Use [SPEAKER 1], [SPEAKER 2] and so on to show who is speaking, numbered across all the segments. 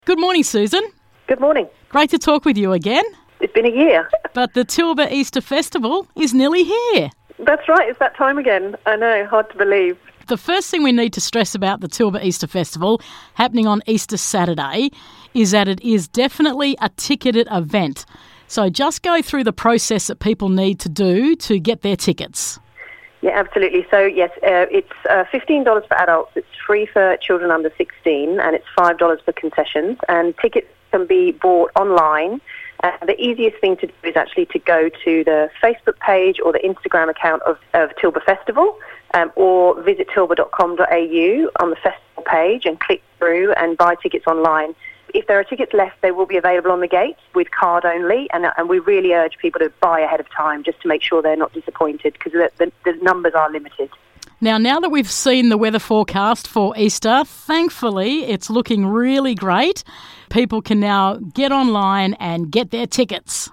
[SPEAKER 1] Good morning, Susan.
[SPEAKER 2] Good morning.
[SPEAKER 1] Great to talk with you again.
[SPEAKER 2] It's been a year.
[SPEAKER 1] But the Tilba Easter Festival is nearly here.
[SPEAKER 2] That's right, it's that time again. I know, hard to believe.
[SPEAKER 1] The first thing we need to stress about the Tilba Easter Festival, happening on Easter Saturday, is that it is definitely a ticketed event. So just go through the process that people need to do to get their tickets.
[SPEAKER 2] Yeah, absolutely. So, yes, it's $15 for adults. It's free for children under 16, and it's $5 for concessions. And tickets can be bought online. The easiest thing to do is actually to go to the Facebook page or the Instagram account of Tilba Festival, or visit tilba.com.au on the festival page and click through and buy tickets online. If there are tickets left, they will be available on the gate with card only, and we really urge people to buy ahead of time just to make sure they're not disappointed, because the numbers are limited.
[SPEAKER 1] Now that we've seen the weather forecast for Easter, thankfully it's looking really great. People can now get online and get their tickets.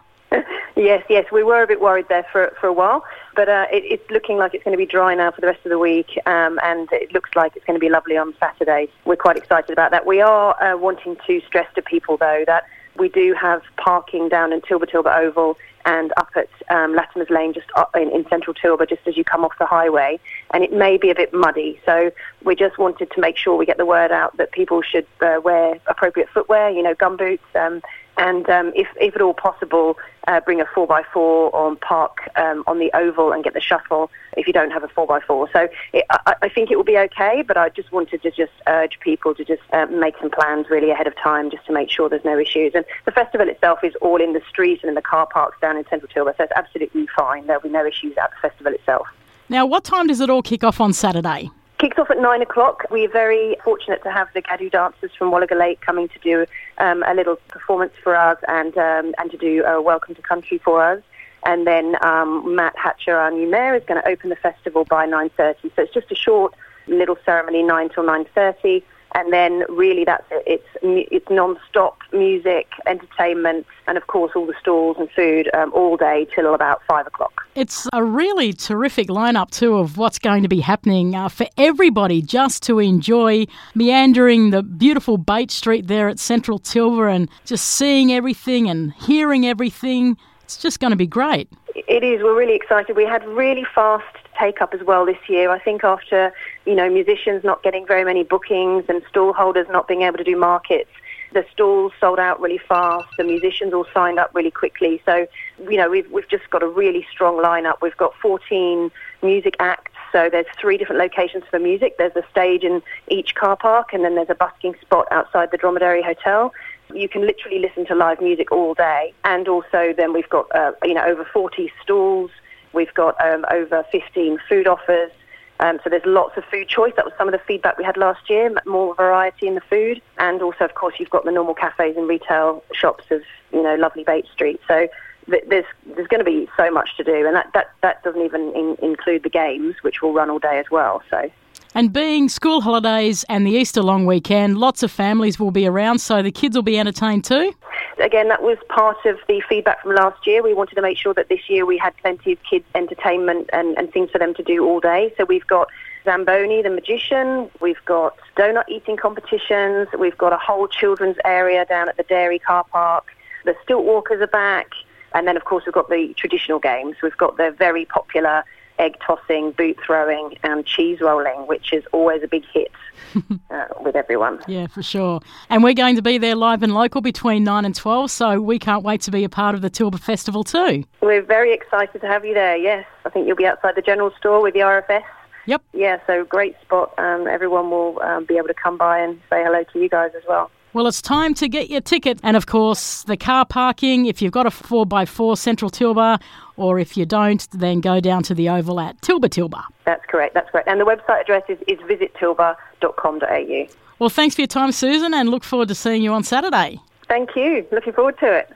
[SPEAKER 2] Yes, we were a bit worried there for a while, but it's looking like it's going to be dry now for the rest of the week, and it looks like it's going to be lovely on Saturday. We're quite excited about that. We are wanting to stress to people, though, that we do have parking down in Tilba Oval and up at Latimer's Lane, just in central Tilba, just as you come off the highway, and it may be a bit muddy. So we just wanted to make sure we get the word out that people should wear appropriate footwear, gumboots, and if at all possible, bring a 4x4 or park on the oval and get the shuttle if you don't have a 4x4. So I think it will be okay, but I just wanted to just urge people to just make some plans really ahead of time just to make sure there's no issues. And the festival itself is all in the streets and in the car parks down in central Tilba, so it's absolutely fine. There'll be no issues at the festival itself.
[SPEAKER 1] Now, what time does it all kick off on Saturday?
[SPEAKER 2] Kicks off at 9 o'clock. We're very fortunate to have the Gadu dancers from Wallaga Lake coming to do a little performance for us and to do a Welcome to Country for us. And then Matt Hatcher, our new mayor, is going to open the festival by 9:30. So it's just a short little ceremony, 9 till 9:30. And then really that's it. It's non-stop music, entertainment, and of course all the stalls and food all day till about 5 o'clock.
[SPEAKER 1] It's a really terrific lineup too of what's going to be happening for everybody just to enjoy meandering the beautiful Bate Street there at Central Tilba and just seeing everything and hearing everything. It's just going to be great.
[SPEAKER 2] It is. We're really excited. We had really fast take-up as well this year. I think after, musicians not getting very many bookings and stall holders not being able to do markets, the stalls sold out really fast. The musicians all signed up really quickly. So, we've just got a really strong lineup. We've got 14 music acts. So there's 3 different locations for music. There's a stage in each car park, and then there's a busking spot outside the Dromedary Hotel. You can literally listen to live music all day. And also then we've got, over 40 stalls. We've got over 15 food offers. So there's lots of food choice. That was some of the feedback we had last year, more variety in the food. And also, of course, you've got the normal cafes and retail shops of, lovely Bate Street. So there's going to be so much to do. And that doesn't even include the games, which will run all day as well. So.
[SPEAKER 1] And being school holidays and the Easter long weekend, lots of families will be around, so the kids will be entertained too?
[SPEAKER 2] Again, that was part of the feedback from last year. We wanted to make sure that this year we had plenty of kids' entertainment and things for them to do all day. So we've got Zamboni, the magician. We've got donut eating competitions. We've got a whole children's area down at the dairy car park. The stilt walkers are back. And then, of course, we've got the traditional games. We've got the very popular egg tossing, boot throwing and cheese rolling, which is always a big hit with everyone.
[SPEAKER 1] Yeah, for sure. And we're going to be there live and local between 9 and 12, so we can't wait to be a part of the Tilba Festival too.
[SPEAKER 2] We're very excited to have you there, yes. I think you'll be outside the general store with the RFS.
[SPEAKER 1] Yep.
[SPEAKER 2] Yeah, so great spot. Everyone will be able to come by and say hello to you guys as well.
[SPEAKER 1] Well, it's time to get your ticket. And, of course, the car parking, if you've got a 4x4 Central Tilba, or if you don't, then go down to the Oval at Tilba.
[SPEAKER 2] That's correct. And the website address is visittilba.com.au.
[SPEAKER 1] Well, thanks for your time, Susan, and look forward to seeing you on Saturday.
[SPEAKER 2] Thank you. Looking forward to it.